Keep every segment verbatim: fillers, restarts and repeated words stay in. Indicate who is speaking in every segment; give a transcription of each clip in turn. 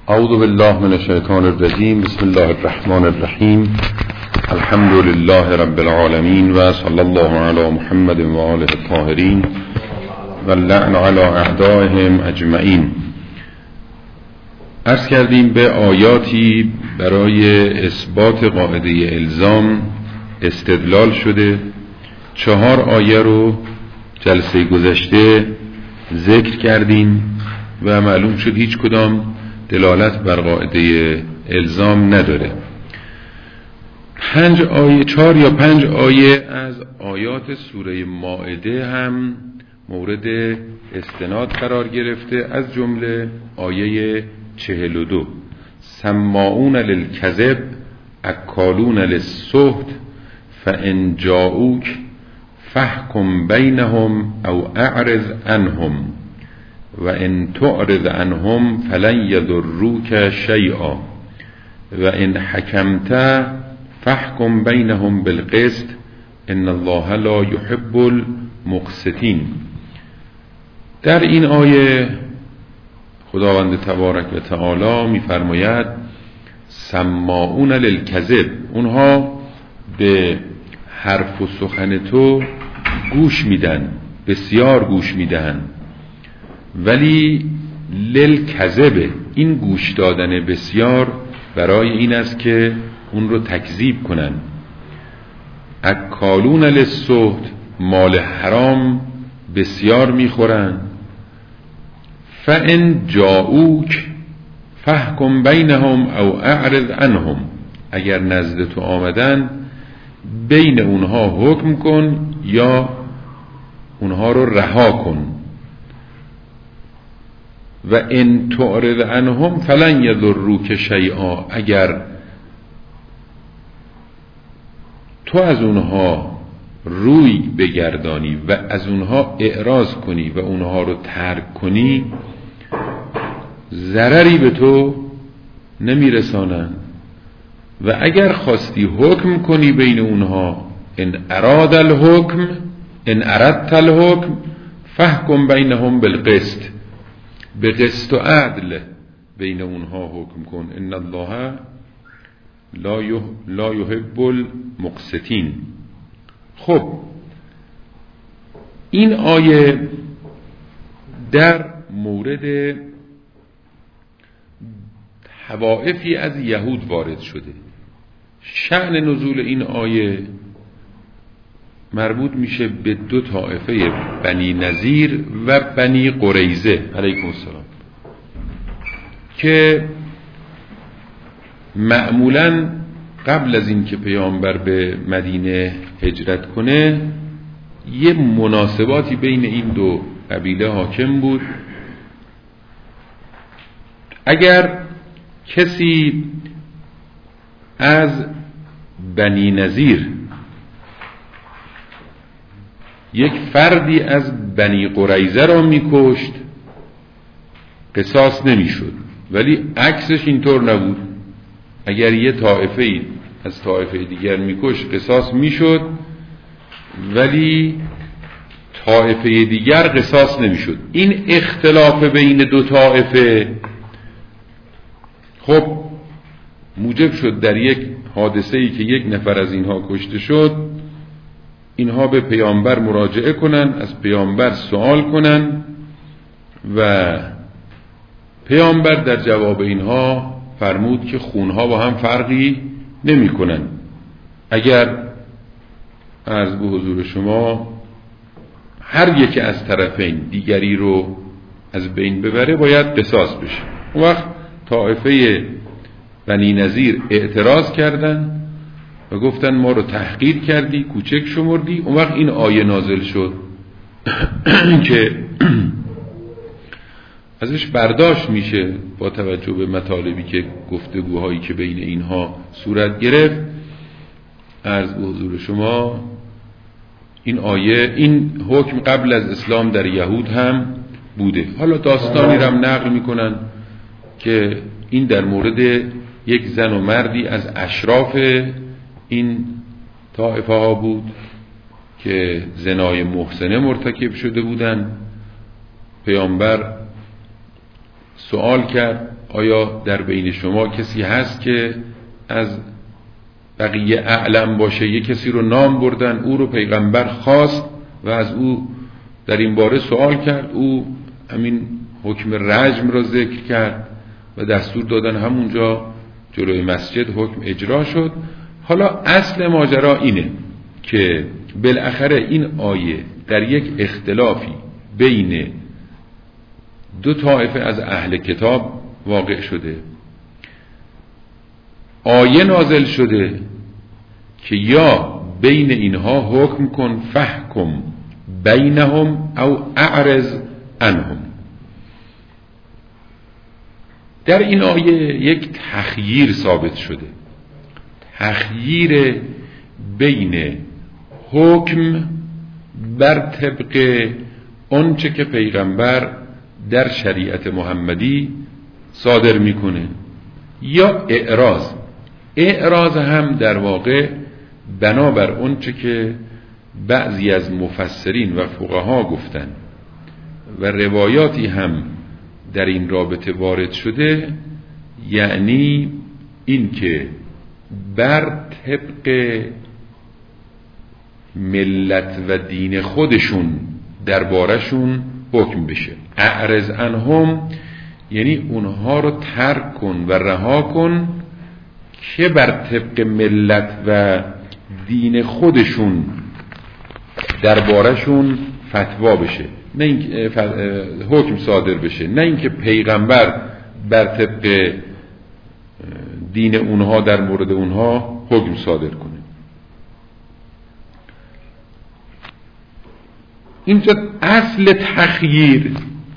Speaker 1: اعوذ بالله من الشیطان الرجیم. بسم الله الرحمن الرحیم. الحمد لله رب العالمین و صلی الله علی محمد و آله الطاهرین و اللعن علی اعدائهم اجمعین. عرض کردیم به آیاتی برای اثبات قاعده الزام استدلال شده. چهار آیه رو جلسه گذشته ذکر کردیم و معلوم شد هیچ کدام دلالت بر قاعده الزام نداره. پنج آیه چهار یا پنج آیه از آیات سوره مائده هم مورد استناد قرار گرفته، از جمله آیه چهل و دو: سماعون للکذب اکالون للسحت فان جاءوک فاحکم بینهم او اعرض عنهم و ان تعرض عنهم فلن یضروک شیئا و ان حکمت فاحکم بینهم بالقسط ان الله لا یحب المقسطین. در این آیه خداوند تبارک و تعالی می‌فرماید سماعون للکذب، اونها به حرف و سخن تو گوش میدن، بسیار گوش میدن، ولی للکذب، این گوش دادن بسیار برای این است که اون رو تکذیب کنن. اکالون للسحت، مال حرام بسیار میخورن. فان جاءوک فاحکم بینهم او اعرض عنهم، اگر نزد تو آمدن بین اونها حکم کن یا اونها رو رها کن. و ان تعرض عنهم فلن یضروک شیئا، اگر تو از اونها روی بگردانی و از اونها اعراض کنی و اونها رو ترک کنی ضرری به تو نمیرسانند. و اگر خواستی حکم کنی بین اونها، ان اراد الحکم ان اردت الحکم فاحکم بینهم بالقسط، به قسط و عدل بین اونها حکم کن. ان الله لا یحب المقسطین. خب این آیه در مورد طوائفی از یهود وارد شده. شأن نزول این آیه مربوط میشه به دو طائفه، بنی نذیر و بنی قریظه علیکم السلام، که معمولاً قبل از این که پیامبر به مدینه هجرت کنه یه مناسباتی بین این دو قبیله حاکم بود. اگر کسی از بنی نذیر یک فردی از بنی قریظه را میکشت قصاص نمیشد، ولی عکسش اینطور نبود. اگر یه طائفه از طائفه دیگر میکشت قصاص میشد، ولی طائفه دیگر قصاص نمیشد. این اختلاف بین دو طائفه خب موجب شد در یک حادثه‌ای که یک نفر از اینها کشته شد، اینها به پیامبر مراجعه کنن، از پیامبر سوال کنن و پیامبر در جواب اینها فرمود که خونها با هم فرقی نمی کنن. اگر عرض به حضور شما هر یکی از طرفین دیگری رو از بین ببره باید قصاص بشه. اون وقت طائفه بنی نذیر اعتراض کردن و گفتن ما رو تحقیر کردی، کوچک شمردی. اون وقت این آیه نازل شد که ازش برداشت میشه با توجه به مطالبی که گفتگوهایی که بین اینها صورت گرفت. عرض به حضور شما این آیه، این حکم قبل از اسلام در یهود هم بوده. حالا داستانی رو هم نقل میکنن که این در مورد یک زن و مردی از اشراف این طائفه ها بود که زنای محسنه مرتکب شده بودن. پیامبر سوال کرد آیا در بین شما کسی هست که از بقیه اعلم باشه؟ یک کسی رو نام بردن، او رو پیغمبر خواست و از او در این باره سوال کرد. او همین حکم رجم را ذکر کرد و دستور دادن همونجا جلوی مسجد حکم اجرا شد. حالا اصل ماجرا اینه که بالاخره این آیه در یک اختلافی بین دو طایفه از اهل کتاب واقع شده. آیه نازل شده که یا بین اینها حکم کن فحکم بینهم او اعرض عنهم. در این آیه یک تخییر ثابت شده، تخییر بین حکم بر طبق آنچه که پیغمبر در شریعت محمدی صادر میکنه یا اعراض. اعراض هم در واقع بنابر آنچه که بعضی از مفسرین و فقها گفتن و روایاتی هم در این رابطه وارد شده، یعنی این که بر طبق ملت و دین خودشون دربارشون حکم بشه. اعرض عنهم یعنی اونها رو ترک کن و رها کن که بر طبق ملت و دین خودشون دربارشون فتوا بشه، نه این حکم صادر بشه، نه اینکه پیغمبر بر طبق دین اونها در مورد اونها حکم صادر کنه. اینجا اصل تخییر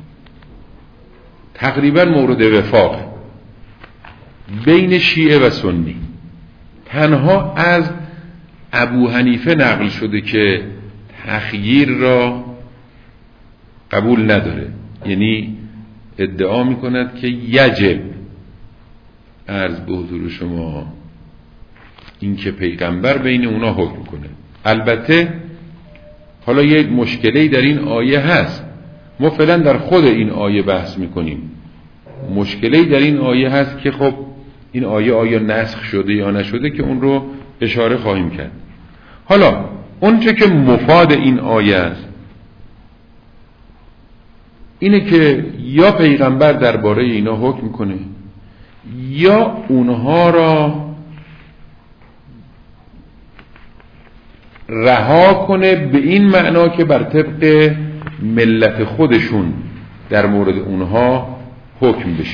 Speaker 1: تقریبا مورد وفاق بین شیعه و سنی. تنها از ابو حنیفه نقل شده که تخییر را قبول نداره، یعنی ادعا میکند که یجب عرض به حضور شما این که پیغمبر بین اونا حکم کنه. البته حالا یک مشکلی در این آیه هست، ما فعلا در خود این آیه بحث میکنیم. مشکلی در این آیه هست که خب این آیه آیا نسخ شده یا نشده که اون رو اشاره خواهیم کرد. حالا اونچه که مفاد این آیه است اینه که یا پیغمبر درباره اینا حکم کنه یا اونها را رها کنه، به این معنا که بر طبق ملت خودشون در مورد اونها حکم بشه.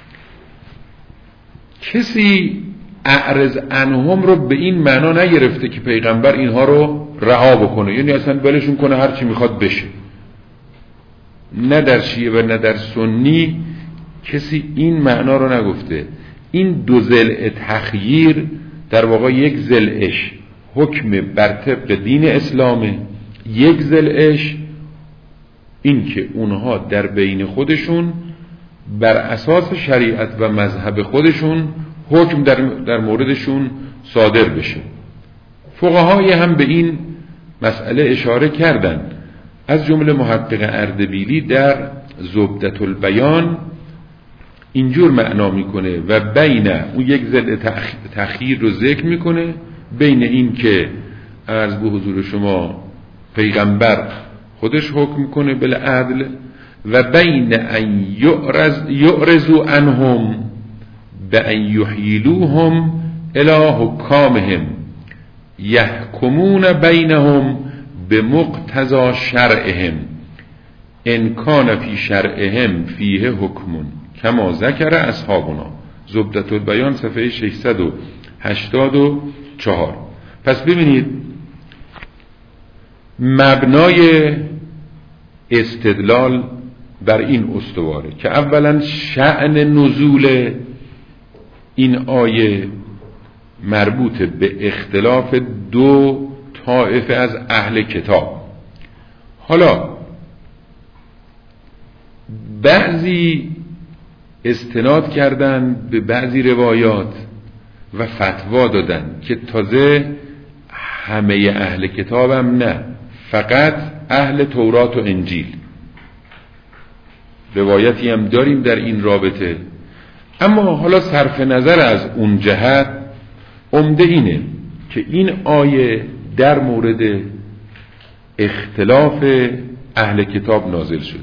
Speaker 1: کسی اعرض عنهم رو به این معنا نگرفته که پیغمبر اینها رو رها بکنه، یعنی اصلا ولشون کنه هر چی میخواد بشه. نه در شیعه و نه در سنی کسی این معنا رو نگفته. این دو ضلع تخییر در واقع یک ضلعش حکم بر طبق دین اسلامه، یک ضلعش این که اونها در بین خودشون بر اساس شریعت و مذهب خودشون حکم در, در موردشون صادر بشه. فقهای هم به این مسئله اشاره کردن، از جمله محقق اردبیلی در زبدة البیان اینجور معنا میکنه و بین اون یک ضلع تخییر رو ذکر میکنه، بین این که عرض به حضور شما پیغمبر خودش حکم کنه بالعدل و بین ان یعرضوا عنهم بان یحیلوهم الی حکامهم یحکمون بینهم بمقتضی شرعهم ان کان فی شرعهم فیه حکم کما ذکر اصحابنا. زبدة البیان صفحه ششصد و هشتاد و چهار. پس ببینید مبنای استدلال بر این استواره که اولا شأن نزول این آیه مربوط به اختلاف دو طایفه از اهل کتاب. حالا بعضی استناد کردن به بعضی روایات و فتوا دادن که تازه همه اهل کتاب هم نه، فقط اهل تورات و انجیل. روایتی هم داریم در این رابطه. اما حالا صرف نظر از اون جهت، عمده اینه که این آیه در مورد اختلاف اهل کتاب نازل شده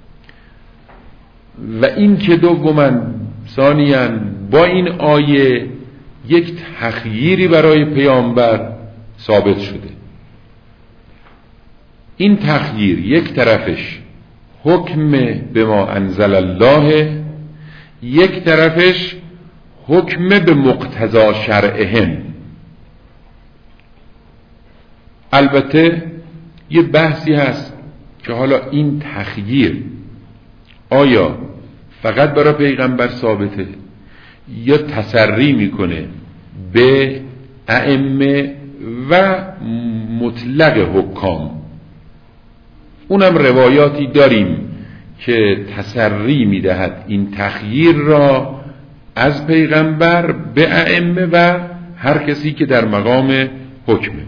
Speaker 1: و این که دوماً ثانیاً با این آیه یک تخییری برای پیامبر ثابت شده. این تخییر یک طرفش حکم به ما انزل الله، یک طرفش حکم به مقتضا شرعهم. البته یه بحثی هست که حالا این تخییر آیا فقط برای پیغمبر ثابته یا تسری میکنه به ائمه و مطلق حکام. اونم روایاتی داریم که تسری میدهد این تخییر را از پیغمبر به ائمه و هر کسی که در مقام حکمه.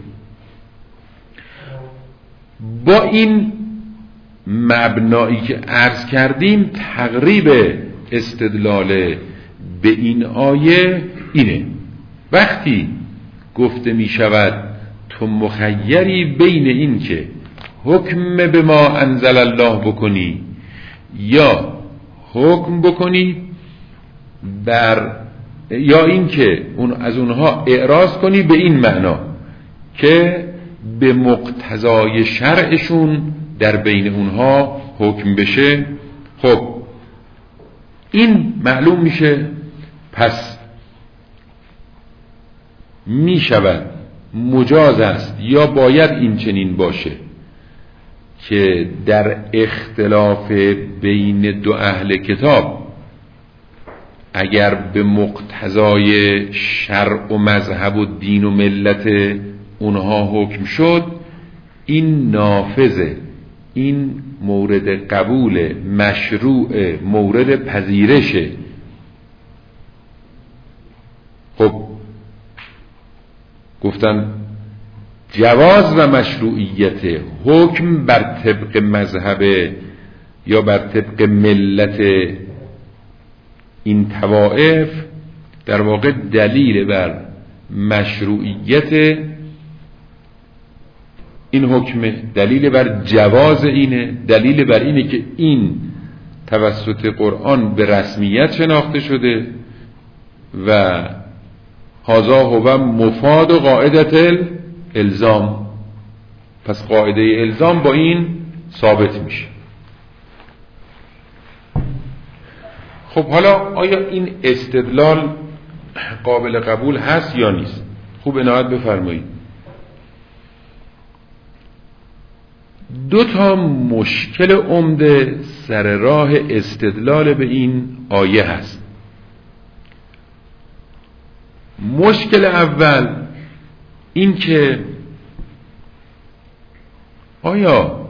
Speaker 1: با این مبنایی که عرض کردیم تقریب استدلال به این آیه اینه: وقتی گفته می شود تو مخیری بین این که حکم به ما انزل الله بکنی یا حکم بکنی بر یا این که اون از اونها اعراض کنی به این معنا که به مقتضای شرعشون در بین اونها حکم بشه، خب این معلوم میشه پس میشود مجاز است یا باید این چنین باشه که در اختلاف بین دو اهل کتاب اگر به مقتضای شرع و مذهب و دین و ملت اونها حکم شد، این نافذه، این مورد قبول، مشروع، مورد پذیرشه. خب گفتن جواز و مشروعیت حکم بر طبق مذهب یا بر طبق ملت این طوائف در واقع دلیل بر مشروعیت این حکم، دلیل بر جواز اینه، دلیل بر اینه که این توسط قرآن به رسمیت شناخته شده و هذا هو مفاد و قاعدت الزام. پس قاعده الزام با این ثابت میشه. خب حالا آیا این استدلال قابل قبول هست یا نیست؟ خوب عنایت بفرمایید. دو تا مشکل عمده سر راه استدلال به این آیه هست. مشکل اول این که آیا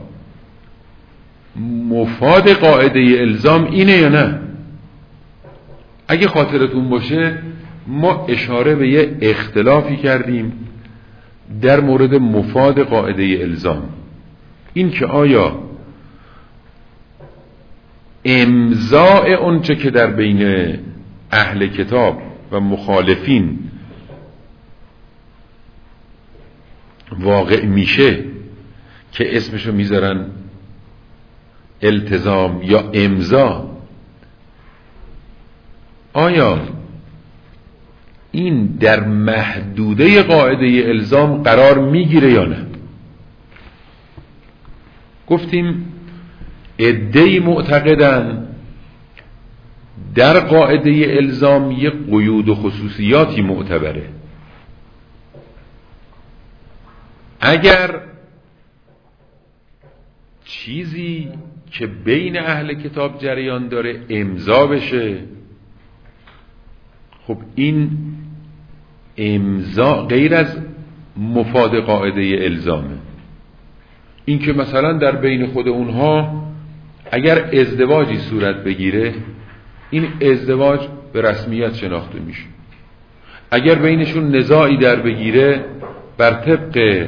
Speaker 1: مفاد قاعده الزام اینه یا نه؟ اگه خاطرتون باشه ما اشاره به یه اختلافی کردیم در مورد مفاد قاعده الزام، این که آیا امضاء اونچه که در بین اهل کتاب و مخالفین واقع میشه که اسمشو میذارن التزام یا امضا، آیا این در محدوده قاعده الزام قرار میگیره یا نه؟ گفتیم عده‌ای معتقدن در قاعده الزام یک قیود و خصوصیاتی معتبره. اگر چیزی که بین اهل کتاب جریان داره امضا بشه، خب این امضا غیر از مفاد قاعده الزامه. این که مثلا در بین خود اونها اگر ازدواجی صورت بگیره، این ازدواج به رسمیت شناخته میشه. اگر بینشون نزاعی در بگیره، بر طبق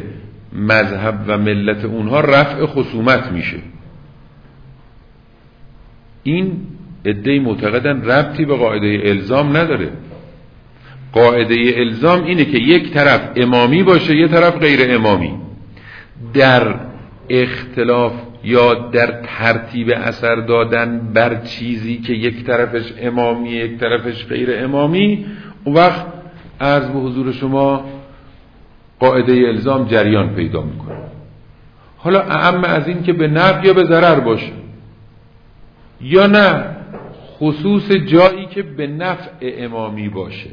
Speaker 1: مذهب و ملت اونها رفع خصومت میشه. این عده‌ای معتقدن ربطی به قاعده الزام نداره. قاعده الزام اینه که یک طرف امامی باشه، یک طرف غیر امامی. در اختلاف یا در ترتیب اثر دادن بر چیزی که یک طرفش امامی یک طرفش غیر امامی، اون وقت عرض به حضور شما قاعده الزام جریان پیدا میکنه. حالا اعم از این که به نفع یا به ضرر باشه، یا نه خصوص جایی که به نفع امامی باشه.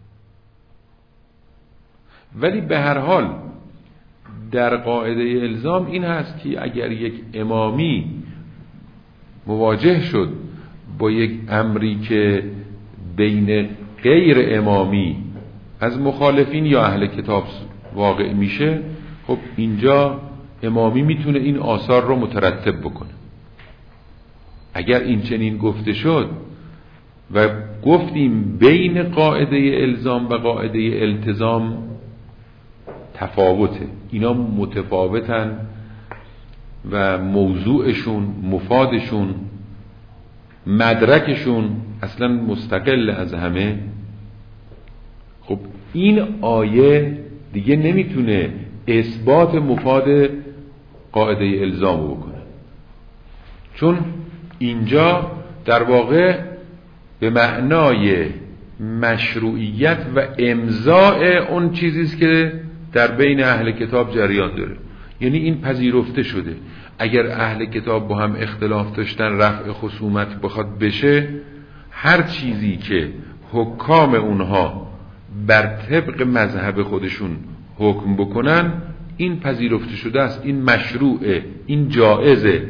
Speaker 1: ولی به هر حال در قاعده الزام این هست که اگر یک امامی مواجه شد با یک امری که بین غیر امامی از مخالفین یا اهل کتاب واقع میشه، خب اینجا امامی میتونه این آثار رو مترتب بکنه. اگر این چنین گفته شد و گفتیم بین قاعده الزام و قاعده التزام تفاوته، اینا متفاوتن و موضوعشون، مفادشون، مدرکشون اصلا مستقل از همه، خب این آیه دیگه نمیتونه اثبات مفاد قاعده الزام بکنه، چون اینجا در واقع به معنای مشروعیت و امضاء اون چیزیست که در بین اهل کتاب جریان داره. یعنی این پذیرفته شده اگر اهل کتاب با هم اختلاف داشتن رفع خصومت بخواد بشه، هر چیزی که حکام اونها بر طبق مذهب خودشون حکم بکنن این پذیرفته شده است، این مشروعه، این جائزه.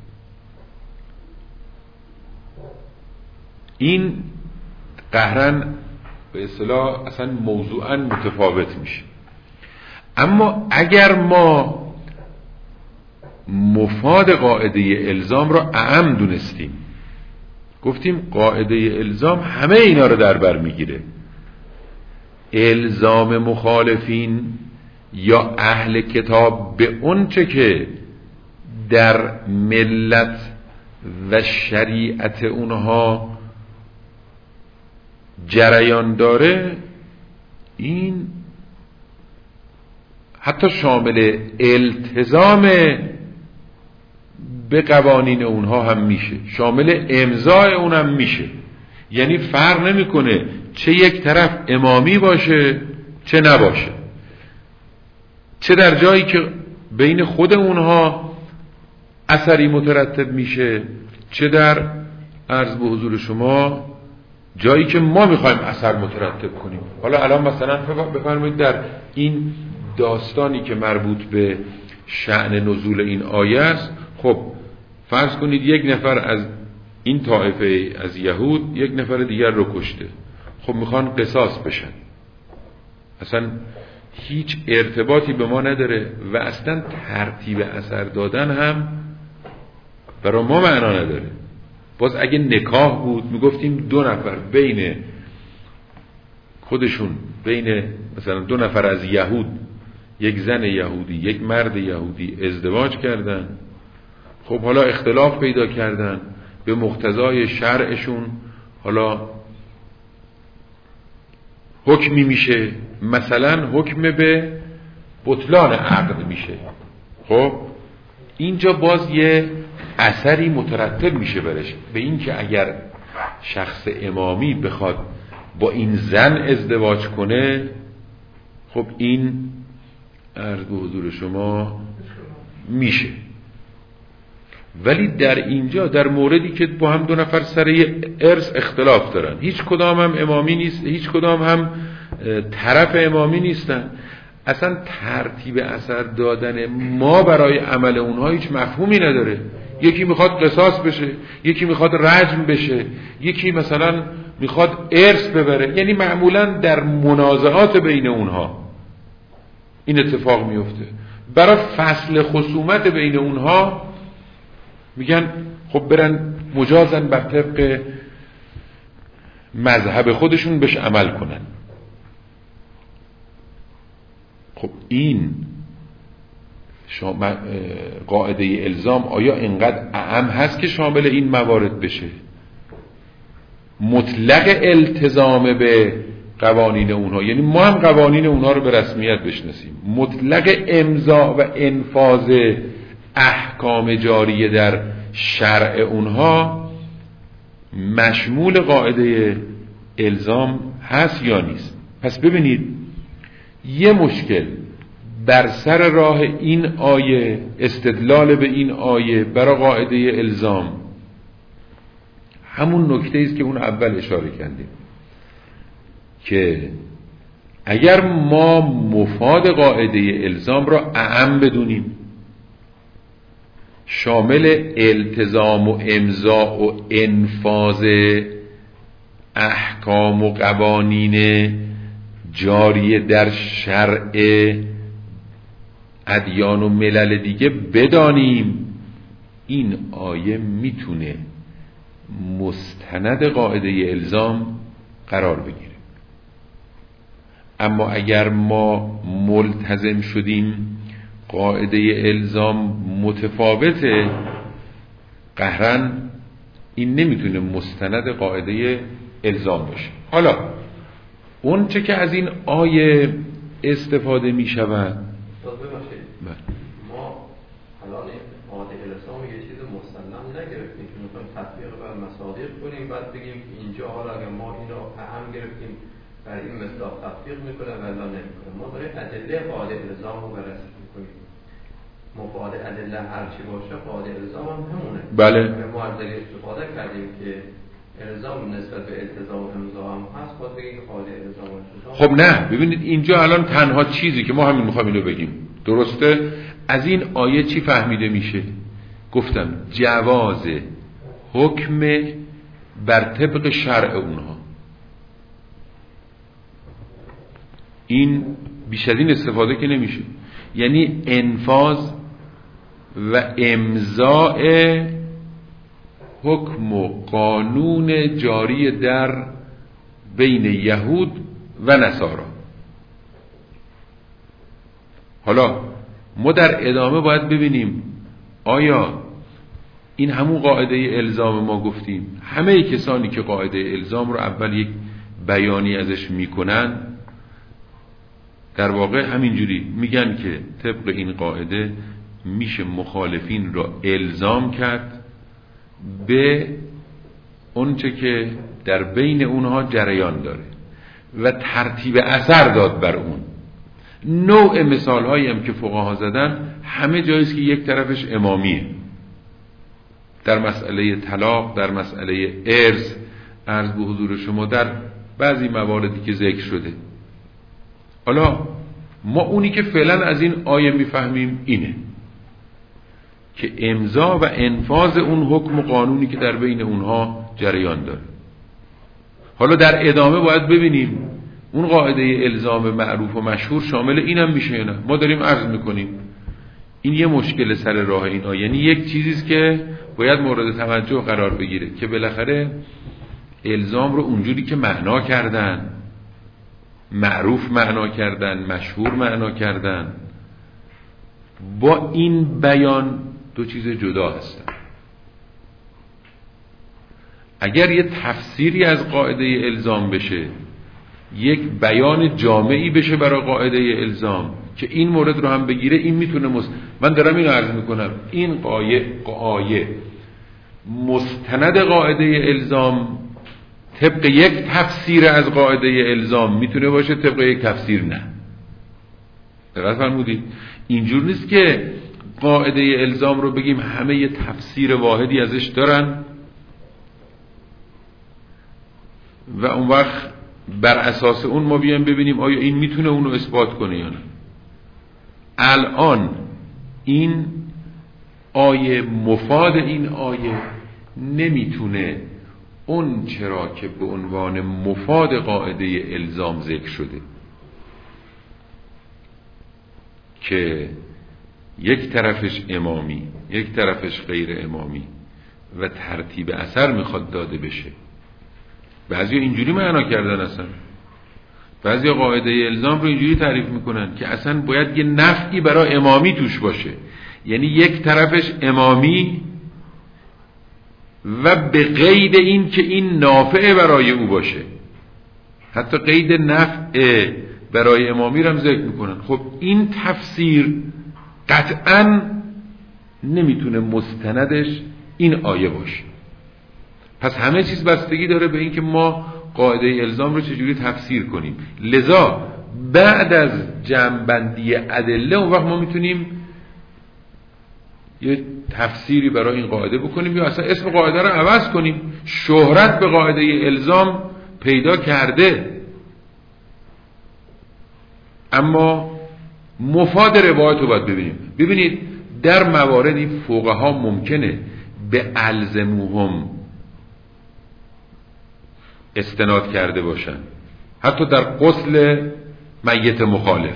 Speaker 1: این قهرن به اصطلاح اصلا موضوعا متفاوت میشه. اما اگر ما مفاد قاعده الزام را اعم دونستیم، گفتیم قاعده الزام همه اینا رو در بر میگیره، الزام مخالفین یا اهل کتاب به اون چه که در ملت و شریعت اونها جریان داره، این حتی شامل التزام به قوانین اونها هم میشه، شامل امضای اون هم میشه. یعنی فرق نمیکنه چه یک طرف امامی باشه چه نباشه، چه در جایی که بین خود اونها اثری مترتب میشه، چه در عرض به حضور شما جایی که ما میخوایم اثر مترتب کنیم. حالا الان مثلا بفرمایید در این داستانی که مربوط به شأن نزول این آیه است، خب فرض کنید یک نفر از این طایفه از یهود یک نفر دیگر رو کشته، خب میخوان قصاص بشن، اصلا هیچ ارتباطی به ما نداره و اصلا ترتیب اثر دادن هم برای ما معنا نداره. باز اگه نکاح بود میگفتیم دو نفر بین خودشون، بین مثلا دو نفر از یهود، یک زن یهودی یک مرد یهودی ازدواج کردن، خب حالا اختلاف پیدا کردن، به مقتضای شرعشون حالا حکمی میشه، مثلا حکم به بطلان عقد میشه. خب اینجا باز یه اثری مترتب میشه برش، به این که اگر شخص امامی بخواد با این زن ازدواج کنه، خب این عرض به حضور شما میشه. ولی در اینجا در موردی که با هم دو نفر سر ارث اختلاف دارن، هیچ کدام هم امامی نیست، هیچ کدام هم طرف امامی نیستن، اصلا ترتیب اثر دادن ما برای عمل اونها هیچ مفهومی نداره. یکی میخواد قصاص بشه، یکی میخواد رجم بشه، یکی مثلا میخواد ارث ببره. یعنی معمولا در منازعات بین اونها این اتفاق میفته. برای فصل خصومت بین اونها میگن خب برن مجازن بر طبق مذهب خودشون بهش عمل کنن. خب این قاعده الزام آیا اینقدر اعم هست که شامل این موارد بشه؟ مطلق التزام به قوانین اونها، یعنی ما هم قوانین اونها رو به رسمیت بشناسیم. مطلق امضا و انفاذ احکام جاریه در شرع اونها مشمول قاعده الزام هست یا نیست؟ پس ببینید یه مشکل بر سر راه این آیه، استدلال به این آیه برای قاعده الزام، همون نکته است که اون اول اشاره کردیم که اگر ما مفاد قاعده الزام را اعم بدونیم، شامل التزام و امضا و انفاذ احکام و قوانین جاری در شرع ادیان و ملل دیگه بدانیم، این آیه میتونه مستند قاعده الزام قرار بگیره. اما اگر ما ملتزم شدیم قاعده الزام متفاوته، قهرن این نمیتونه مستند قاعده الزام باشه. حالا اون چه که از این آیه استفاده می شود،
Speaker 2: ما الان قاعده الزام یه چیز مسلم نگرفتیم که میخوایم تطبیق بر مصادیق کنیم، بعد بگیم که اینجا حالا اگر ما این رو اهم گرفتیم بر این مصداق تطبیق میکنه ولا نمیکنه. ما داریم ادله قاعده الزام رو بررسی میکنیم. مفاد ادله هر چی باشه قاعده الزام هم همونه.
Speaker 1: بله.
Speaker 2: ما از دلیل استفاده کردیم که الزام نسبت به التزام و امضا هم هست، باید بگیم که قاعده الزام و التزام.
Speaker 1: خب نه، ببینید اینجا الان تنها چیزی که ما همین میخوایم اینو بگیم، درسته؟ از این آیه چی فهمیده میشه؟ گفتم جواز حکم بر طبق شرع اونها. این بیش از این استفاده که نمیشه، یعنی انفاذ و امضاء حکم و قانون جاری در بین یهود و نصارا. حالا ما در ادامه باید ببینیم آیا این همون قاعده الزام ما گفتیم، همه کسانی که قاعده الزام رو اول یک بیانی ازش میکنن در واقع همینجوری میگن که طبق این قاعده میشه مخالفین را الزام کرد به اونچه که در بین اونها جریان داره و ترتیب اثر داد بر اون. نوع مثال هایی هم که فقها زدن همه جاییست که یک طرفش امامیه، در مسئله طلاق، در مسئله ارث، عرض به حضور شما در بعضی مواردی که ذکر شده. حالا ما اونی که فعلا از این آیه میفهمیم اینه که امضا و انفاذ اون حکم و قانونی که در بین اونها جریان داره. حالا در ادامه باید ببینیم اون قاعده الزام معروف و مشهور شامل اینم میشه یا نه. ما داریم عرض میکنیم این یه مشکل سر راه این آیه، یعنی یک چیزیست که باید مورد توجه قرار بگیره که بالاخره الزام رو اونجوری که معنا کردن، معروف معنا کردن، مشهور معنا کردن، با این بیان دو چیز جدا هستن. اگر یه تفسیری از قاعده الزام بشه، یک بیان جامعی بشه برای قاعده الزام که این مورد رو هم بگیره، این میتونه مست... من دارم اینو عرض میکنم، این قایه قایه مستند قاعده الزام طبق یک تفسیر از قاعده الزام میتونه باشه، طبق یک تفسیر نه. درست فرمودید؟ اینجور نیست که قاعده الزام رو بگیم همه یه تفسیر واحدی ازش دارن و اون وقت بر اساس اون ما بیایم ببینیم آیا این میتونه اونو اثبات کنه یا نه. الان این آیه، مفاد این آیه نمیتونه اون چرا که به عنوان مفاد قاعده الزام ذکر شده که یک طرفش امامی یک طرفش غیر امامی و ترتیب اثر میخواد داده بشه. بعضی اینجوری معنا کردن اصلا بعضی قاعده الزام رو اینجوری تعریف میکنن که اصلا باید یه نفعی برای امامی توش باشه، یعنی یک طرفش امامی و به قید این که این نافع برای او باشه، حتی قید نفع برای امامی رو هم ذکر میکنن. خب این تفسیر قطعا نمیتونه مستندش این آیه باشه. پس همه چیز بستگی داره به این که ما قاعده الزام رو چجوری تفسیر کنیم. لذا بعد از جمع‌بندی ادله اون وقت ما میتونیم یه تفسیری برای این قاعده بکنیم یا اصلا اسم قاعده رو عوض کنیم. شهرت به قاعده الزام پیدا کرده، اما مفاد روایت رو باید ببینیم. ببینید در مواردی فقها ممکنه به الزموهم استناد کرده باشن، حتی در غسل میت مخالف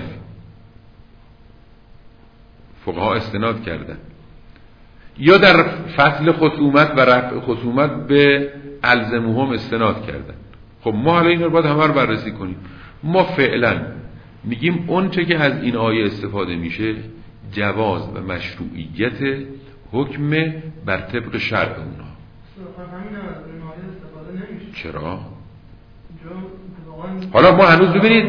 Speaker 1: فقها استناد کردن، یا در فصل خصومت و رفع خصومت به الزموهم استناد کردن. خب ما حالا این رو باید همه رو بررسی کنیم. ما فعلا میگیم اون چه که از این آیه استفاده میشه جواز و مشروعیت حکم بر طبق شرع اونها. چرا؟ حالا ما هنوز ببینید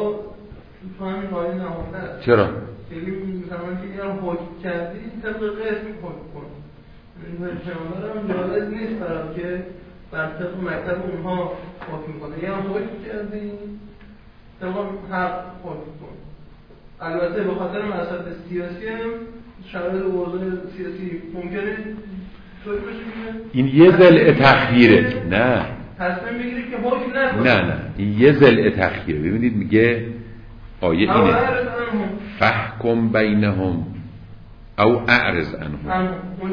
Speaker 1: چرا؟
Speaker 3: مثلا که یه حکم کردی طبق قسم حکم کن. پیامبر هم جالب نیست برای که بر طبق مکتب اونها حکم کنه. یه حکم کردی طبق حق حکم کن. البته به خاطر مسائل سیاسی هم شرایط اوضاع سیاسی ممکنه طوری بشه
Speaker 1: این یه ضلع تخییره. نه
Speaker 3: تصمیم بگیری که حکم نکنی.
Speaker 1: نه نه این یه ضلع تخییره. ببینید میگه آیه اینه فحکم بینهم او اعرض عنهم.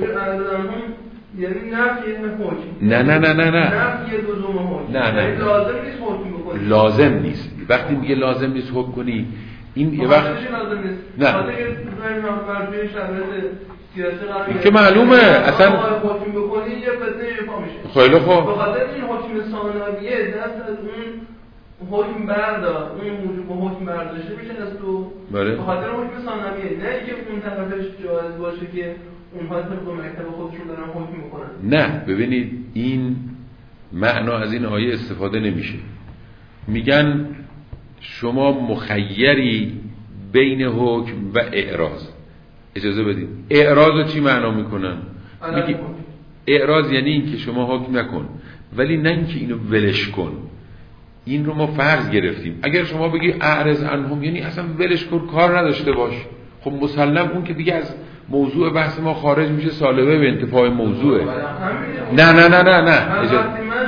Speaker 3: یعنی نفی حکم.
Speaker 1: نه نه نه نه نه
Speaker 3: نفی لزوم حکم.
Speaker 1: نه نه
Speaker 3: لازم نیست حکم بکنی.
Speaker 1: لازم نیست. وقتی میگه لازم نیست حکم کنی این یه وقت
Speaker 3: لازم نیست.
Speaker 1: نه
Speaker 3: خاطر که مرجع شرایط سیاسی قرار
Speaker 1: که معلومه اصلا
Speaker 3: حکم بکنی یه فتنه پا میشه.
Speaker 1: خیلی خوب.
Speaker 3: به خاطر این حکم ثانویه دست از اون حکم بردار، اون موجب حکم برداشته میشه از تو.
Speaker 1: بله.
Speaker 3: به خاطر حکم ثانویه، نه اینکه اون طرفش جایز باشه که اونها طبق مکتب خودشون دارن حکم میکنن.
Speaker 1: نه ببینید این معنا از این آیه استفاده نمیشه. میگن شما مخیری بین حکم و اعراض. اجازه بدید. اعراض رو چی معنا میکنن؟ میگی اعراض یعنی این که شما حکم نکن، ولی نه اینکه اینو ولش کن. این رو ما فرض گرفتیم. اگر شما بگی اعرض عنهم یعنی اصلا ولش کن، کار نداشته باش، خب مسلم اون که دیگه از موضوع بحث ما خارج میشه، سالبه به انتفاع موضوعه. نه نه نه نه نه اجازه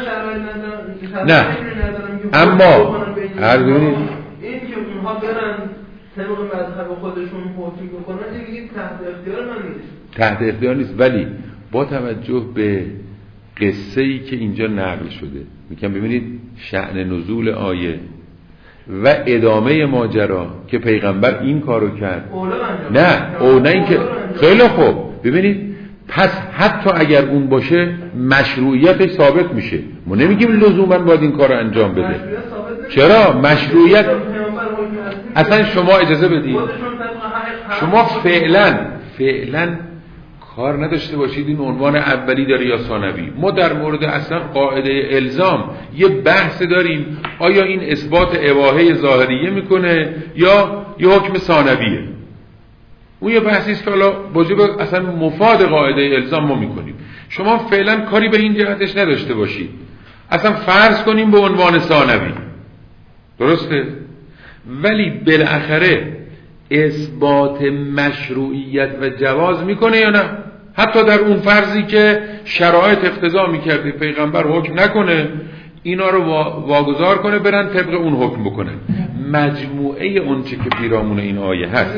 Speaker 1: نه. اما هر ببینید
Speaker 3: این که اونها برن طبق مذهب خودشون حکم بکنن دیگه تحت اختیار من نیست.
Speaker 1: تحت اختیار نیست، ولی با توجه به قصه‌ای که اینجا نقل شده میگم ببینید شأن نزول آیه و ادامه ماجرا که پیغمبر این کارو کرد. نه او نه اینکه خیلی خوب. ببینید پس حتی اگر اون باشه مشروعیتش ثابت میشه. ما نمیگیم لزوما باید این کارو انجام بده. چرا؟ مشروعیت اصلا شما اجازه بدید شما فعلا فعلا کار نداشته باشید این عنوان اولی داره یا ثانوی. ما در مورد اصلا قاعده الزام یه بحث داریم، آیا این اثبات اباحه ظاهریه میکنه یا یه حکم ثانویه. اون یه بحثی است که حالا واجب اصلا مفاد قاعده الزام ما میکنیم. شما فعلا کاری به این جهتش نداشته باشید، اصلا فرض کنیم به عنوان ثانوی، درسته؟ ولی بالاخره اثبات مشروعیت و جواز میکنه یا نه؟ حتی در اون فرضی که شرایط اقتضا میکرده پیغمبر حکم نکنه، اینا رو واگذار کنه برن طبق اون حکم بکنه. مجموعه اون چه که پیرامون این آیه هست.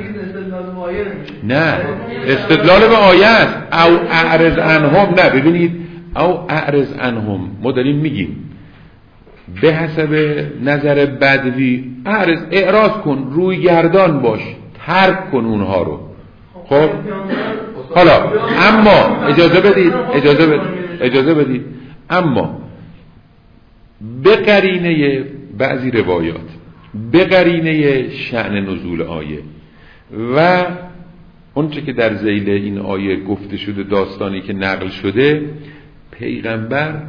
Speaker 1: نه استدلال به آیه است. او اعرض عنهم. نه ببینید او اعرض عنهم ما داریم میگیم به حسب نظر بدوی اعرض اعراض کن، روی گردان باش، ترک کن اونها رو. خب حالا اما اجازه بدید اجازه بدید اجازه بدید اما به قرینه بعضی روایات به قرینه شأن نزول آیه و اونچه که در ذیل این آیه گفته شده، داستانی که نقل شده، پیغمبر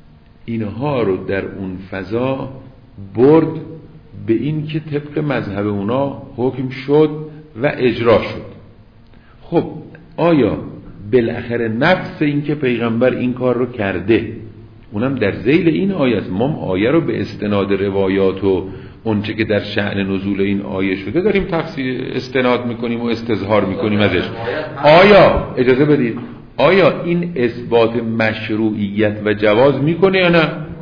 Speaker 1: اینها رو در اون فضا برد به این که طبق مذهب اونا حکم شد و اجرا شد. خب آیا بالاخره نفس این که پیغمبر این کار رو کرده، اونم در ذیل این آیه است، ما آیه رو به استناد روایات و اونچه که در شأن نزول این آیه شده داریم تفسیر استناد میکنیم و استظهار میکنیم ازش. آیا اجازه بدید، آیا این اثبات مشروعیت و جواز میکنه یا نه؟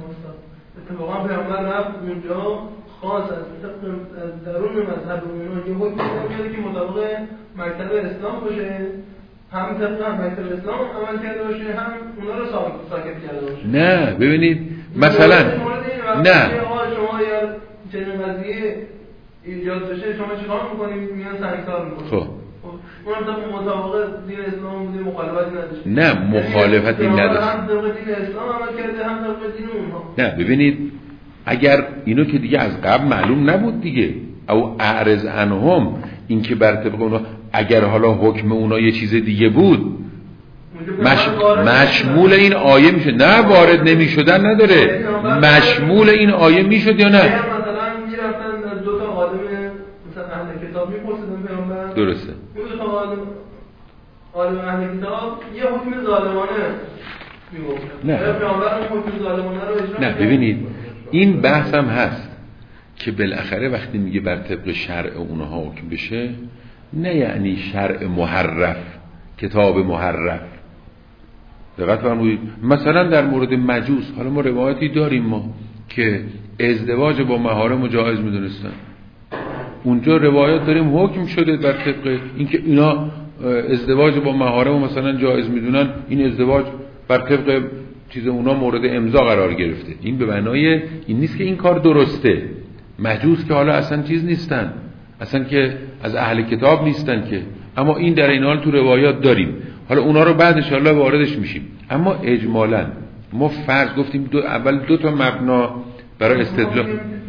Speaker 3: اتفاقا پیامبر رفت اونجا خاص از درون مذهب اونها یه حکمی میاد که مطابق مکتب اسلام باشه، هم طبق مکتب اسلام عمل کرده باشه، هم اونا رو ساکت کرده باشه.
Speaker 1: نه ببینید مثلا نه
Speaker 3: شما یا چنین قضیه ایجاد بشه شما چیکار میکنید؟ میان سنگسار میکنید. خب اونم طبق مطابق دین اسلام بوده، مخالفتی نداشت.
Speaker 1: نه مخالفتی نداشت.
Speaker 3: هم طبق دین اسلام عمل کرده، هم طبق دین اونها.
Speaker 1: نه ببینید، اگر اینو که دیگه از قبل معلوم نبود دیگه، او اعرض عنهم، این که بر طبق اونا، اگر حالا حکم اونا یه چیز دیگه بود مش... مشمول این آیه میشه. نه وارد نمیشدن نداره، مشمول این آیه میشد یا نه؟
Speaker 3: مثلا میرفتن دو تا عالم مثلا اهل کتاب میپرسیدن پیامبر،
Speaker 1: درسته،
Speaker 3: اون دو تا عالم عالم اهل کتاب یه حکم ظالمانه میگفتن،
Speaker 1: نه
Speaker 3: پیامبر اون حکم ظالمانه رو اجرا
Speaker 1: نه ببینید این بحث هم هست که بالاخره وقتی میگه بر طبق شرع اونها حکم بشه، نه یعنی شرع محرف، کتاب محرف. دقت فرمایید مثلا در مورد مجوس، حالا ما روایتی داریم ما که ازدواج با محارم جایز میدونستن، اونجا روایات داریم حکم شده بر طبق اینکه اینا ازدواج با محارم مثلا جایز میدونن، این ازدواج بر طبق چیز اونا مورد امضا قرار گرفته. این به معنای این نیست که این کار درسته. مجوس که حالا اصلا چیز نیستن، اصلا که از اهل کتاب نیستن که، اما این در این حال تو روایات داریم. حالا اونا رو بعد ان شاء الله واردش میشیم. اما اجمالاً ما فرض گفتیم دو اول دو تا مبنا برای استدلال.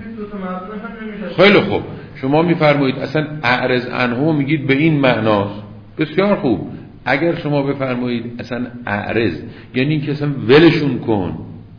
Speaker 1: خیلی خوب، شما میفرمایید اصلا اعرض عنهم میگید به این معناست، بسیار خوب. اگر شما بفرمایید اصلا اعرض یعنی این که اصلا ولشون کن،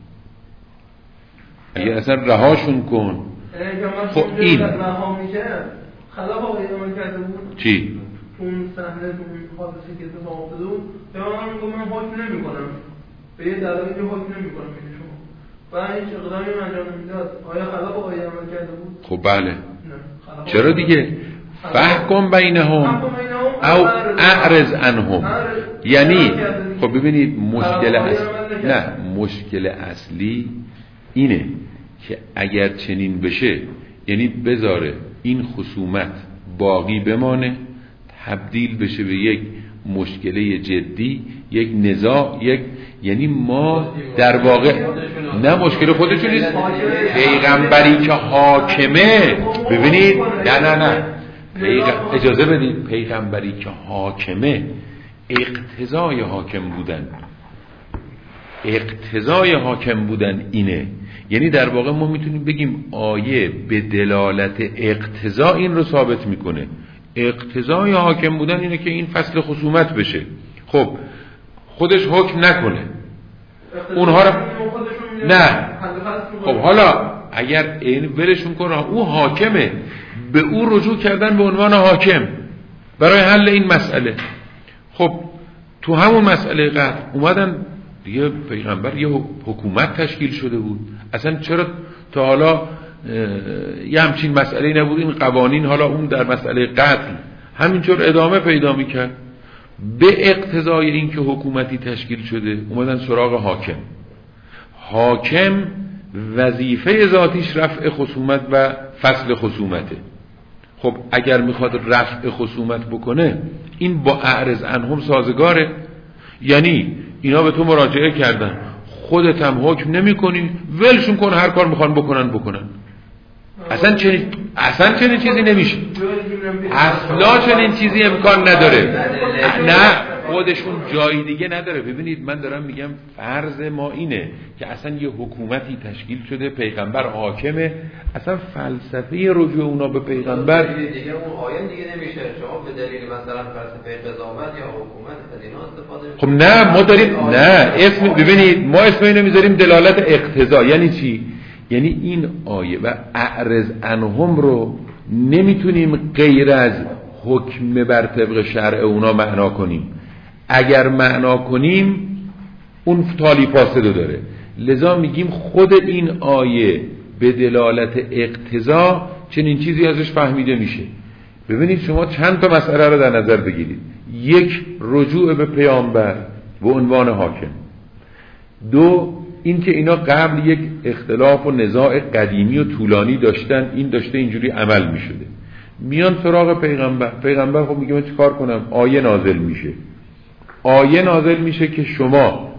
Speaker 1: اگر اصلا رهاشون کن، خب این
Speaker 3: خلاف آقای عمل کرده بود
Speaker 1: چی؟
Speaker 3: اون صحنه اون حادثه که اتفاق افتاده بود، به من گفت من حکم نمی‌کنم، به یه دلایلی حکم نمی‌کنم این شما و هیچ اقدامی انجام نمیداد. آیا خلاف آقای عمل کرده بود؟
Speaker 1: خب بله. چرا دیگه؟ فحکم بینهم او اعرض عنهم. یعنی خب ببینید مشکل اصلی نه مشکل اصلی اینه که اگر چنین بشه یعنی بذاره این خصومت باقی بمانه، تبدیل بشه به یک مشکله جدی، یک نزاع، یک یعنی ما در واقع نه مشکل خودشون نیست، پیغمبری که حاکمه. ببینید نه نه نه پیغ... اجازه بدید، پیغمبری که حاکمه اقتضای حاکم بودن، اقتضای حاکم بودن اینه. یعنی در واقع ما میتونیم بگیم آیه به دلالت اقتضا این رو ثابت میکنه. اقتضای حاکم بودن اینه که این فصل خصومت بشه. خب خودش حکم نکنه اونها رو نه. خب حالا اگر این ولشون کنه او حاکمه، به او رجوع کردن به عنوان حاکم برای حل این مسئله. خب تو همون مسئله قتل اومدن دیگه، پیغمبر یه حکومت تشکیل شده بود، اصلا چرا تا حالا یه همچین مسئله نبود. این قوانین حالا اون در مسئله قتل همینطور ادامه پیدا میکرد. به اقتضای این که حکومتی تشکیل شده اومدن سراغ حاکم. حاکم وظیفه ذاتیش رفع خصومت و فصل خصومته. خب اگر میخواد رفع خصومت بکنه این با اعرض عنهم سازگاره. یعنی اینا به تو مراجعه کردن، خودت هم حکم نمی کنی، ولشون کن، هر کار میخوان بکنن بکنن. اصلا چنین اصلا چنین چیزی نمیشه، اصلا چنین چیزی امکان نداره. نه خودشون جای دیگه نداره. ببینید من دارم میگم فرض ما اینه که اصلا یه حکومتی تشکیل شده، پیغمبر حاکمه، اصلا فلسفه رجوع اونا به پیغمبر
Speaker 2: دیگه اون آیه دیگه نمیشه. شما به دلیل مثلا فلسفه قضاوت یا حکومت از اینا استفاده
Speaker 1: خب نه ما داریم نه اسم ببینید ما اسم اینو میذاریم دلالت اقتضا. یعنی چی؟ یعنی این آیه و اعرض عنهم رو نمیتونیم غیر از حکم بر طبق شرع اونا معنا کنیم. اگر معنا کنیم اون تالی فاسدو داره. لذا میگیم خود این آیه به دلالت اقتضا چنین چیزی ازش فهمیده میشه. ببینید شما چند تا مسئله رو در نظر بگیرید. یک، رجوع به پیامبر به عنوان حاکم. دو، این که اینا قبل یک اختلاف و نزاع قدیمی و طولانی داشتن، این داشته اینجوری عمل میشده، میان سراغ پیغمبر. پیغمبر خب میگه من چه کار کنم؟ آیه نازل میشه. آیه نازل میشه که شما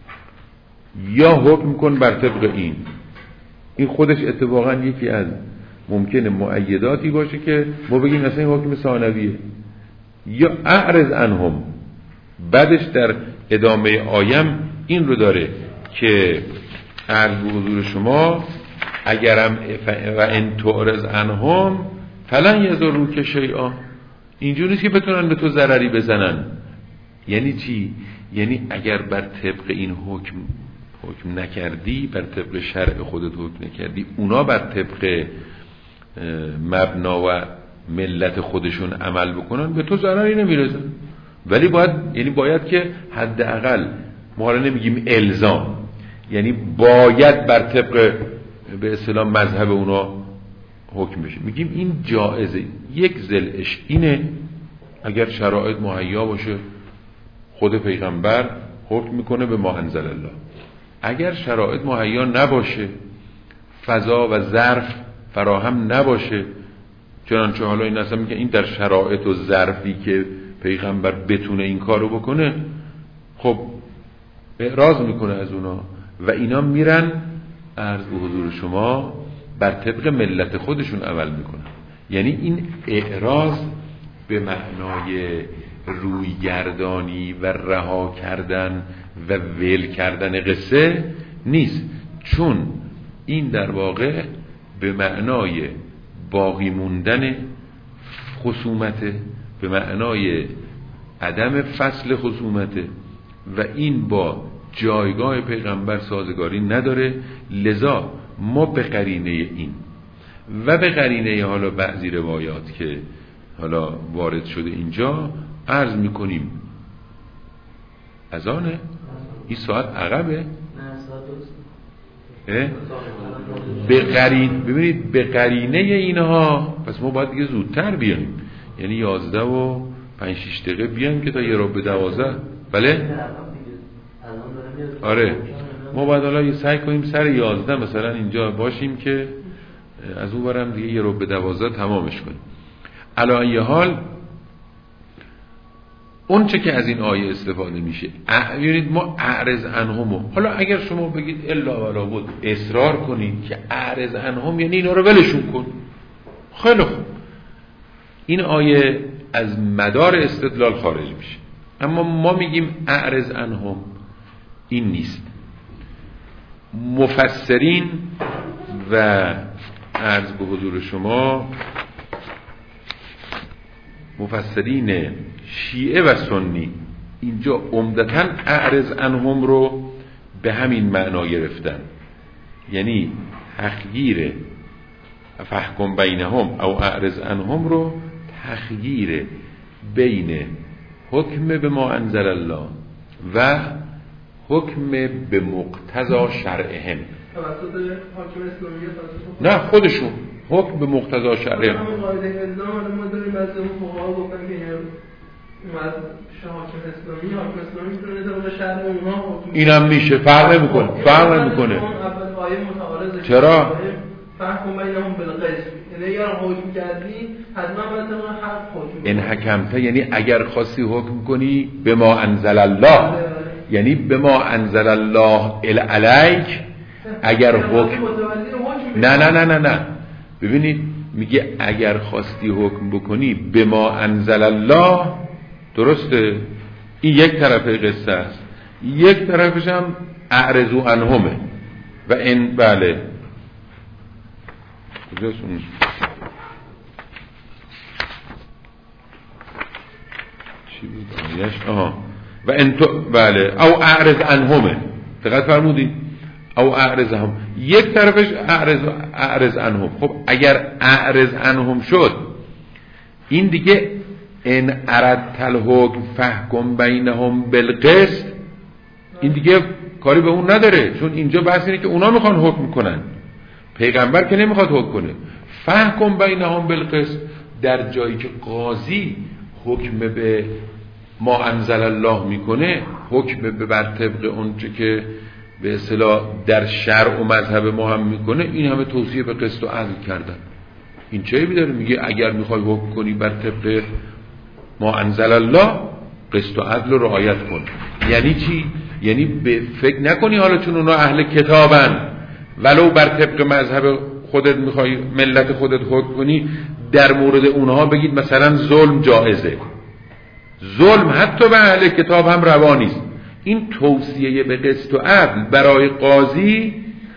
Speaker 1: یا حکم کن بر طبق این. این خودش اتفاقا یکی از ممکنه مؤیداتی باشه که ما بگیم مثلا این حکم ثانویه. یا اعرض عنهم، بعدش در ادامه آیم این رو داره که عرض به حضور شما اگرم و ان تعرض عنهم فلن یضروک شیئا، اینجوری نیست که بتونن به تو ضرری بزنن. یعنی چی؟ یعنی اگر بر طبق این حکم حکم نکردی، بر طبق شرع خودت حکم نکردی، اونا بر طبق مبنا و ملت خودشون عمل بکنن، به تو ضرری نمیرسن. ولی باید یعنی باید که حداقل ما حالا نمیگیم الزام، یعنی باید بر طبق به اصطلاح مذهب اونا حکم بشه. میگیم این جایزه. یک ذلش اینه اگر شرایط مهیا باشه خود پیغمبر حکم میکنه به ما انزل الله. اگر شرایط مهیا نباشه، فضا و ظرف فراهم نباشه، چنانچه حالا این اصلا میگه این در شرایط و ظرفی که پیغمبر بتونه این کارو بکنه، خب اعراض میکنه از اونا و اینا میرن عرض به حضور شما بر طبق ملت خودشون عمل میکنن. یعنی این اعراض به معنای رویگردانی و رها کردن و ول کردن قصه نیست، چون این در واقع به معنای باقی موندن خصومته، به معنای عدم فصل خصومته و این با جایگاه پیغمبر سازگاری نداره. لذا ما به قرینه این و به قرینه حالا بعضی روایات که حالا وارد شده اینجا عرض میکنیم اذانه این ساعت عقبه به قرین ببینید به قرینه اینها پس ما باید دیگه زودتر بیایم، یعنی یازده و پنج شیش دقیقه بیایم که تا یه رو به دوازده. بله آره ما باید حالا یه سعی کنیم سر یازده مثلا اینجا باشیم که از اون برم دیگه یه رو به دوازده تمامش کنیم. علی ای حال اون چه که از این آیه استفاده میشه، ببینید ما اعرض عنهم، حالا اگر شما بگید الا ولا بود اصرار کنید که اعرض عنهم یعنی اینا رو ولشون کن، خیلی خوب، این آیه از مدار استدلال خارج میشه. اما ما میگیم اعرض عنهم این نیست. مفسرین و عرض به حضور شما مفسرین شیعه و سنی اینجا عمدتاً اعرض عنهم رو به همین معنا گرفتن، یعنی تخییر فحکم بینهم او اعرض عنهم رو تخییر بین حکم به ما انزل الله و حکم به مقتضا شرعهم. نه خودشون حکم به مقتضا شرعهم.
Speaker 3: همون قاعده الزام ما داریم از اون فقها گفتن که از حاکم اسلامی حاکم اسلامی میتونه در شرع اونها حکم
Speaker 1: اینم میشه، فرق نمیکنه فرق نمیکنه
Speaker 3: اول آیه متعارضه.
Speaker 1: چرا؟
Speaker 3: فحکم بینهم بالقسط، یعنی اگر حکم کردی حتما باید اون حق حکم
Speaker 1: این حکمته، یعنی اگر خواستی حکم کنی به ما انزل الله، یعنی به ما انزل الله الیک، اگر حکم نه نه نه نه نه ببینید میگه اگر خواستی حکم بکنی به ما انزل الله، درسته، این یک طرفه قصه است. یک طرفش هم اعرضوا عنهمه و این بله کجاست اون چی بود آیش آها و انتو بله او اعرض عنهمه دقت فرمودید او اعرض هم یک طرفش اعرض اعرض عنهم. خب اگر اعرض عنهم شد این دیگه ان اردت الحکم فحکم بینهم بالقسط این دیگه کاری به اون نداره، چون اینجا بحث اینه که اونا میخوان حکم کنن، پیغمبر که نمیخواد حکم کنه. فحکم بینهم بالقسط در جایی که قاضی حکم به ما انزل الله میکنه، حکم به بر طبق اونچه که به اصطلاح در شرع و مذهب ما هم میکنه، این همه توصیه به قسط و عدل کردن. این چه بیداره؟ میگه اگر میخوای حکم کنی بر طبق ما انزل الله قسط و عدل رو رعایت کن. یعنی چی؟ یعنی به فکر نکنی حالا چون اونا اهل کتابن ولو بر طبق مذهب خودت میخوای ملت خودت حکم کنی در مورد اونها بگید مثلا ظلم جائزه. ظلم حتی به اهل کتاب هم روا نیست. این توصیه به قسط و عدل برای قاضی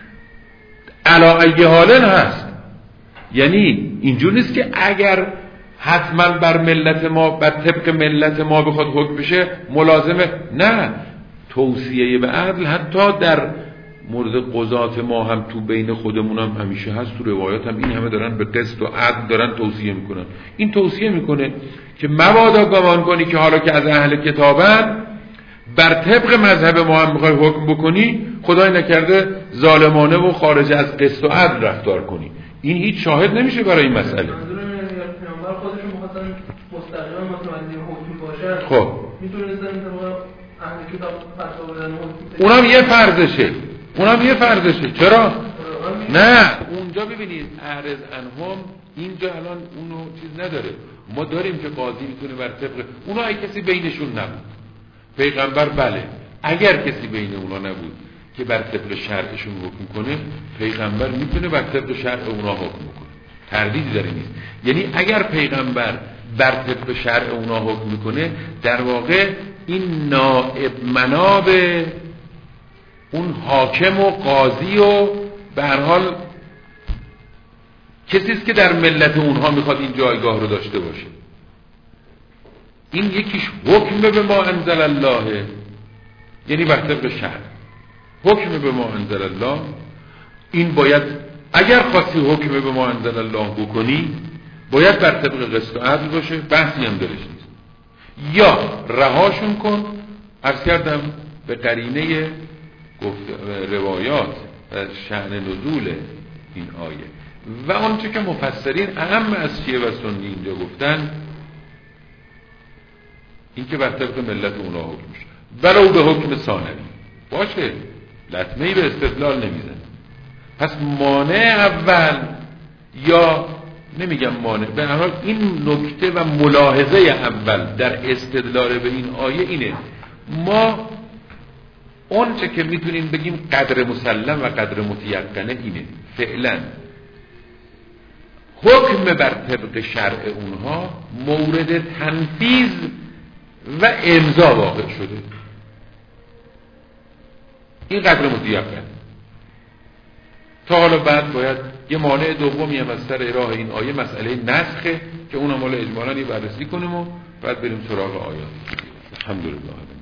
Speaker 1: علی ای حال هست. یعنی اینجور نیست که اگر حتما بر ملت ما بر طبق ملت ما بخواد حکم بشه ملازمه، نه، توصیه به عدل حتی در مورد قضات ما هم تو بین خودمون هم همیشه هست، تو روایات هم این همه دارن به قسط و عدل دارن توصیه میکنن. این توصیه میکنه که مبادا گمان کنی که حالا که از اهل کتابن بر طبق مذهب ما هم میخوای حکم بکنی، خدای نکرده ظالمانه و خارج از قسط و عدل رفتار کنی. این هیچ شاهد نمیشه برای این مسئله.
Speaker 3: پیامبر خودشون می‌خواستن مستقیما متوجه حکم باشن.
Speaker 1: خب
Speaker 3: میتونستن اهل کتاب فتوا بدن حکم.
Speaker 1: اونم یه فرضشه. اونم یه فرضشه. چرا؟ نه، اونجا ببینید اعرض عنهم اینجا الان اونو چیز نداره. ما داریم که قاضی میتونه بر طبق اونا ای کسی بینشون نبود. پیغمبر بله. اگر کسی بین اونا نبود که بر طبق شرعشون حکم کنه، پیغمبر میتونه بر طبق شرع اونا حکم کنه. تردیدی داره نیست. یعنی اگر پیغمبر بر طبق شرع اونا حکم میکنه، در واقع این نائب مناب اون حاکم و قاضی و به هر حال کسی است که در ملت اونها میخواد این جایگاه رو داشته باشه. این یکیش حکم به ما انزل الله، یعنی بر طبق شرع حکم به ما انزل الله. این باید اگر خواستی حکم به ما انزل الله بکنی باید بر طبق قسط و عدل باشه، بحثی هم درش نیست. یا رهاشون کن. عرض کردم به قرینه روایات و شأن نزول این آیه و آنچه که مفسرین اهم از شیعه و سنی اینجا گفتن، این که بر طبق ملت اونا حکم میشه ولو به حکم ثانوی باشه، لطمه‌ای به استدلال نمیزن. پس مانع اول یا نمیگم مانع، به هر حال این نکته و ملاحظه اول در استدلال به این آیه اینه، ما اون چه که میتونیم بگیم قدر مسلم و قدر متیقنه اینه، فعلا حکم بر طبق شرع اونها مورد تنفیذ و امضا واقع شده. این قدر متیقن. تا حالا بعد باید یه مانع دومی هم از سر راه این آیه مسئله نسخه که اونم حالا اجمالاً بررسی کنیم و بعد بریم سراغ آیات. الحمدلله.